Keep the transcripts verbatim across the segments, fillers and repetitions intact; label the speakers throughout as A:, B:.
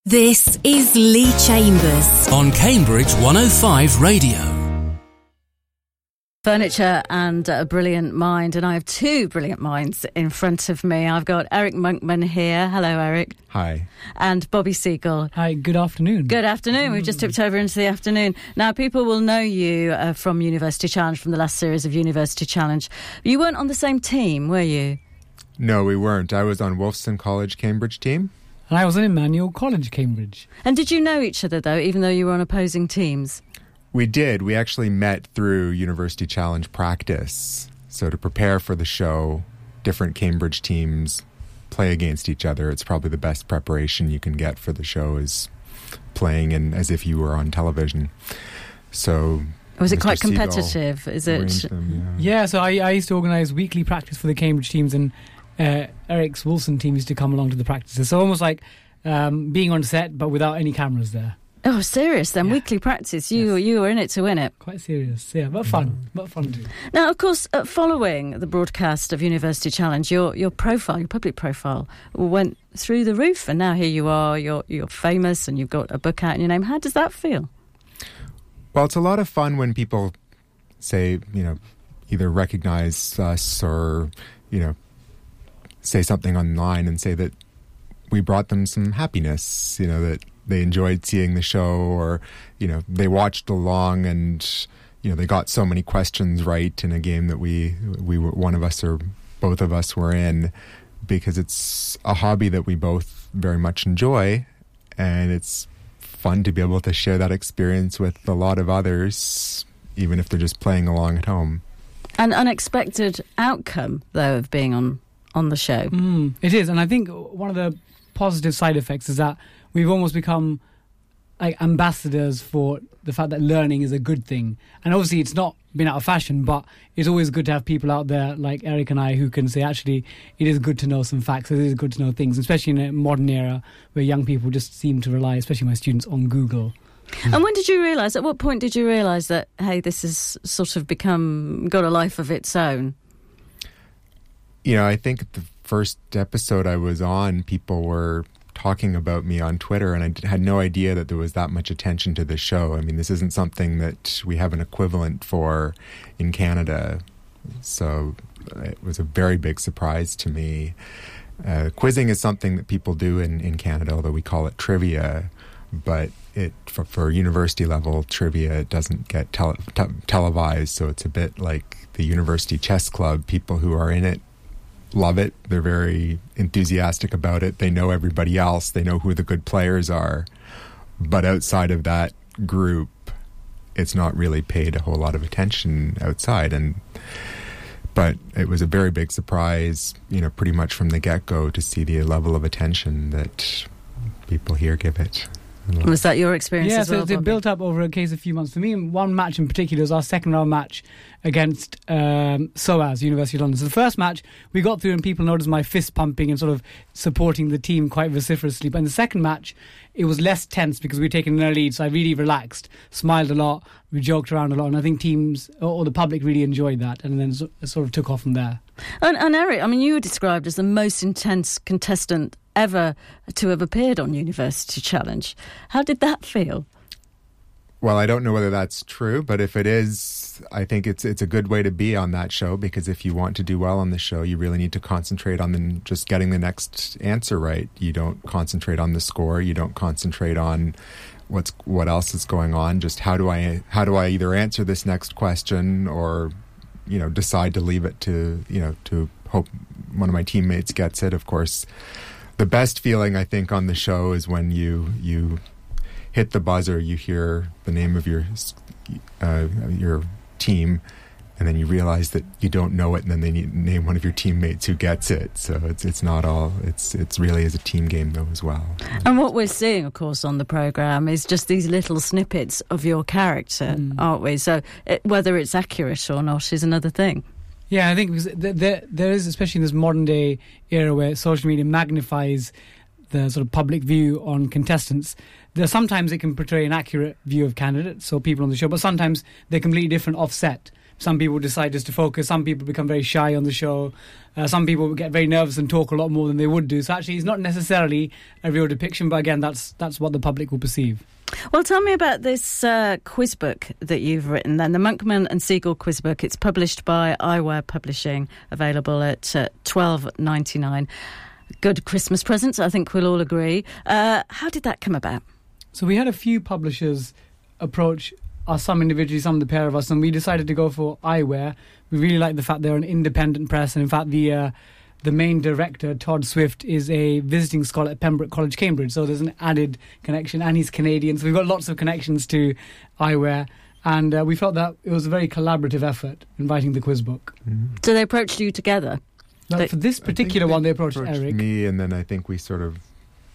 A: This is Lee Chambers
B: on Cambridge one oh five Radio.
C: Furniture and a brilliant mind, and I have two brilliant minds in front of me. I've got Eric Monkman here. Hello, Eric.
D: Hi.
C: And Bobby Siegel.
E: Hi, good afternoon.
C: Good afternoon. We've just tipped over into the afternoon. Now, people will know you uh, from University Challenge, from the last series of University Challenge. You weren't on the same team, were you?
D: No, we weren't. I was on Wolfson College Cambridge team.
E: And I was in Emmanuel College, Cambridge.
C: And did you know each other, though, even though you were on opposing teams?
D: We did. We actually met through University Challenge practice. So to prepare for the show, different Cambridge teams play against each other. It's probably the best preparation you can get for the show, is playing in as if you were on television. So
C: was it
D: Mister
C: quite
D: Siegel
C: competitive? Is it?
D: Them, yeah.
E: yeah, so I, I used to organise weekly practice for the Cambridge teams, and uh, Eric's Wilson team used to come along to the practices. So almost like um, being on set, but without any cameras there.
C: Oh, serious then? Yeah. Weekly practice. You
E: yes.
C: you were in it to win it.
E: Quite serious, yeah, but fun. Mm. But fun too.
C: Now, of course, uh, following the broadcast of University Challenge, your your profile, your public profile, went through the roof, and now here you are. You're you're famous, and you've got a book out in your name. How does that feel?
D: Well, it's a lot of fun when people say, you know, either recognise us or, you know, say something online and say that we brought them some happiness, you know, that they enjoyed seeing the show, or, you know, they watched along and, you know, they got so many questions right in a game that we, we were, one of us or both of us were in, because it's a hobby that we both very much enjoy, and it's fun to be able to share that experience with a lot of others, even if they're just playing along at home.
C: An unexpected outcome, though, of being on, on the show.
E: Mm, it is, and I think one of the positive side effects is that we've almost become like ambassadors for the fact that learning is a good thing. And obviously it's not been out of fashion, but it's always good to have people out there like Eric and I who can say, actually, it is good to know some facts, it is good to know things, especially in a modern era where young people just seem to rely, especially my students, on Google.
C: And when did you realise, at what point did you realise that, hey, this has sort of become, got a life of its own?
D: You know, I think the first episode I was on, people were talking about me on Twitter, and I had no idea that there was that much attention to the show. I mean, this isn't something that we have an equivalent for in Canada, so it was a very big surprise to me. Uh, quizzing is something that people do in, in Canada, although we call it trivia, but it for, for university level trivia, it doesn't get tele, te- televised, so it's a bit like the University Chess Club. People who are in it love it. They're very enthusiastic about it. They know everybody else. They know who the good players are. But outside of that group, it's not really paid a whole lot of attention outside. And but it was a very big surprise, you know, pretty much from the get-go, to see the level of attention that people here give it.
C: Was that your experience
E: yeah,
C: as well,
E: so it built up over a case of a few months. For me, one match in particular was our second round match against um, SOAS, University of London. So the first match, we got through and people noticed my fist pumping and sort of supporting the team quite vociferously. But in the second match, it was less tense because we were taking an early lead, so I really relaxed, smiled a lot, we joked around a lot, and I think teams, or the public, really enjoyed that, and then it sort of took off from there.
C: And, and Eric, I mean, you were described as the most intense contestant ever to have appeared on University Challenge. How did that feel?
D: Well, I don't know whether that's true, but if it is, I think it's it's a good way to be on that show, because if you want to do well on the show, you really need to concentrate on the, just getting the next answer right. You don't concentrate on the score. You don't concentrate on what's what else is going on. Just how do I how do I either answer this next question, or, you know, decide to leave it to, you know, to hope one of my teammates gets it. Of course, the best feeling, I think, on the show is when you you hit the buzzer, you hear the name of your uh, your team, and then you realize that you don't know it, and then they need, name one of your teammates who gets it. So it's it's not all, it's it's really is a team game though as well.
C: And what we're seeing, of course, on the programme is just these little snippets of your character, mm. aren't we? So it, whether it's accurate or not is another thing.
E: Yeah, I think because there, there is, especially in this modern day era where social media magnifies the sort of public view on contestants, there sometimes it can portray an accurate view of candidates, so people on the show, but sometimes they're completely different, offset, Some people decide just to focus. Some people become very shy on the show. Uh, some people get very nervous and talk a lot more than they would do. So actually, it's not necessarily a real depiction, but again, that's that's what the public will perceive.
C: Well, tell me about this uh, quiz book that you've written then, the Monkman and Seagull quiz book. It's published by iWare Publishing, available at uh, twelve ninety-nine. Good Christmas presents, I think we'll all agree. Uh, how did that come about?
E: So we had a few publishers approach us, some individually, some the pair of us, and we decided to go for iWare. We really like the fact they're an independent press, and in fact the uh, the main director, Todd Swift, is a visiting scholar at Pembroke College, Cambridge, so there's an added connection, and he's Canadian, so we've got lots of connections to iWare, and uh, we felt that it was a very collaborative effort, inviting the quiz book.
D: Mm-hmm.
C: So they approached you together?
E: Now,
C: they,
E: for this particular
D: they
E: one, they approached,
D: approached
E: Eric.
D: me, and then I think we sort of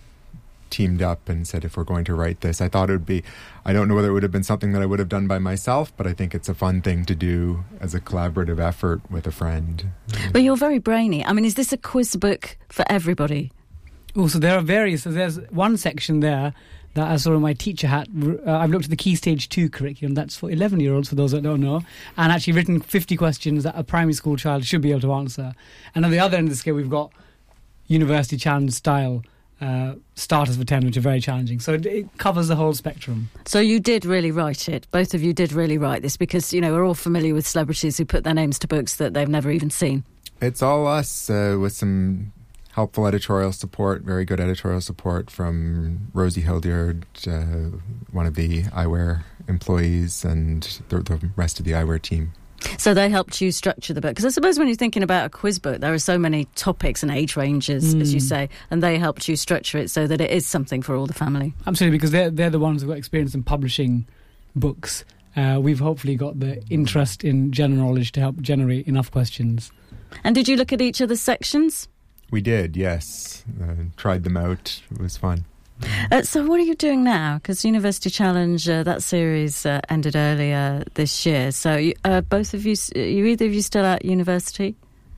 D: teamed up and said, if we're going to write this, I thought it would be, I don't know whether it would have been something that I would have done by myself, but I think it's a fun thing to do as a collaborative effort with a friend.
C: But you're very brainy. I mean, is this a quiz book for everybody?
E: Oh, so there are various. So there's one section there that, as sort of my teacher hat, uh, I've looked at the Key Stage two curriculum. That's for eleven-year-olds, for those that don't know, and actually written fifty questions that a primary school child should be able to answer. And on the other end of the scale, we've got University Challenge style Uh, starters for ten, which are very challenging. So it, it covers the whole spectrum.
C: So you did really write it. Both of you did really write this, because, you know, we're all familiar with celebrities who put their names to books that they've never even seen.
D: It's all us uh, with some helpful editorial support, very good editorial support from Rosie Hildyard, uh, one of the iWare employees, and the, the rest of the iWare team.
C: So they helped you structure the book. Because I suppose when you're thinking about a quiz book, there are so many topics and age ranges, mm. as you say, and they helped you structure it so that it is something for all the family.
E: Absolutely, because they're, they're the ones who've got experience in publishing books. Uh, we've hopefully got the interest in general knowledge to help generate enough questions.
C: And did you look at each of the sections?
D: We did, yes. Uh, tried them out. It was fun.
C: Uh, so what are you doing now? Because University Challenge, uh, that series uh, ended earlier this year. So you, uh, both of you, are you either of you still at university?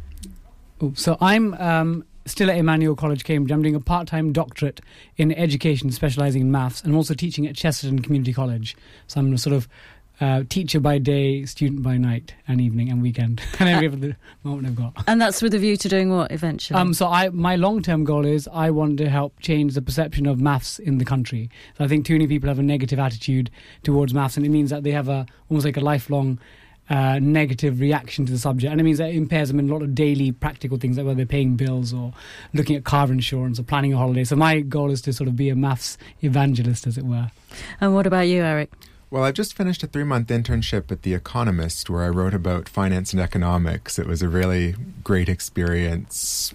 E: Oh, so I'm um, still at Emmanuel College, Cambridge. I'm doing a part-time doctorate in education, specialising in maths, and I'm also teaching at Chesterton Community College. So I'm a sort of uh, teacher by day, student by night and evening and weekend, and every other moment I've got.
C: And that's with a view to doing what eventually?
E: Um, so I, my long-term goal is I want to help change the perception of maths in the country. So I think too many people have a negative attitude towards maths, and it means that they have a almost like a lifelong uh, negative reaction to the subject, and it means that it impairs them in a lot of daily practical things, like whether they're paying bills or looking at car insurance or planning a holiday. So my goal is to sort of be a maths evangelist, as it were.
C: And what about you, Eric?
D: Well, I've just finished a three-month internship at The Economist, where I wrote about finance and economics. It was a really great experience,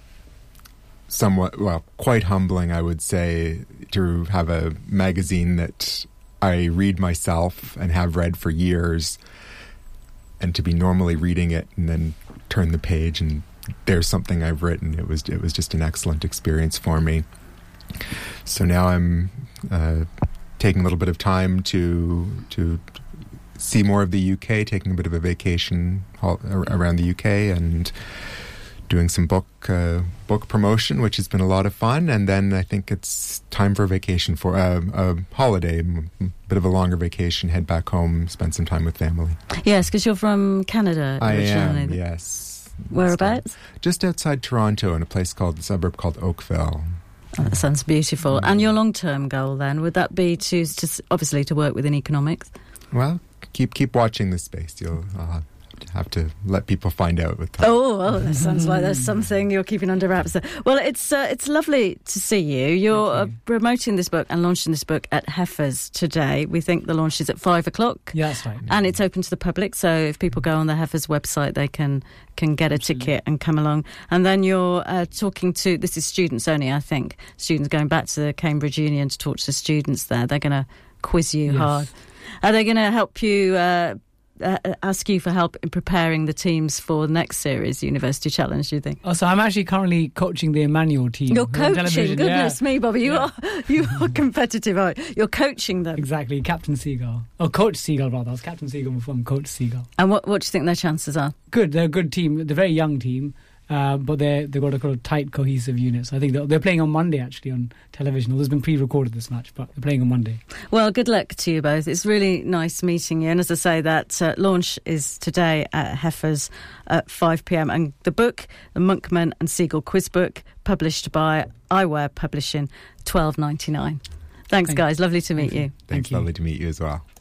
D: somewhat, well, quite humbling, I would say, to have a magazine that I read myself and have read for years, and to be normally reading it and then turn the page and there's something I've written. It was it was just an excellent experience for me. So now I'm uh, taking a little bit of time to to see more of the U K, taking a bit of a vacation all, around the U K, and doing some book uh, book promotion, which has been a lot of fun. And then I think it's time for a vacation, for uh, a holiday, a bit of a longer vacation, head back home, spend some time with family.
C: Yes, because you're from Canada
D: I
C: originally.
D: am, yes.
C: Whereabouts?
D: Just outside Toronto, in a place called, a suburb called Oakville.
C: Oh, that sounds beautiful. And your long-term goal then, would that be to, to obviously to work within economics?
D: Well, keep keep watching this space. You'll uh, have to let people find out with time.
C: Oh, oh, that sounds like there's something you're keeping under wraps there. Well, it's uh, it's lovely to see you. You're uh, promoting this book and launching this book at Heifers today. We think the launch is at five o'clock.
E: Yeah, that's right.
C: And it's open to the public, so if people go on the Heifers website, they can can get a
E: Absolutely.
C: ticket and come along. And then you're uh, talking to, this is students only, I think, students going back to the Cambridge Union to talk to the students there. They're going to quiz you
E: Yes.
C: hard. Are they going to help you, uh, uh, ask you for help in preparing the teams for the next series, University Challenge, do you think?
E: Oh, so I'm actually currently coaching the Emmanuel team.
C: You're
E: on
C: coaching,
E: television.
C: goodness
E: Yeah.
C: me, Bobby, you
E: Yeah.
C: are you are competitive, aren't you? You're coaching them.
E: Exactly, Captain Seagull. Oh, Coach Seagull, rather. I was Captain Seagull before I'm Coach Seagull.
C: And what, what do you think their chances are?
E: Good, they're a good team. They're a very young team. Uh, but they're, they've got a kind of tight, cohesive unit. So I think they're, they're playing on Monday, actually, on television. Although it's been pre-recorded, this match, but they're playing on Monday.
C: Well, good luck to you both. It's really nice meeting you. And as I say, that uh, launch is today at Heifers at five p.m. And the book, the Monkman and Siegel Quiz Book, published by iWare Publishing, twelve ninety-nine. Thanks,
E: Thank
C: guys. Lovely to meet
E: you.
C: you.
D: Thanks,
E: Thank you.
D: lovely to meet you as well.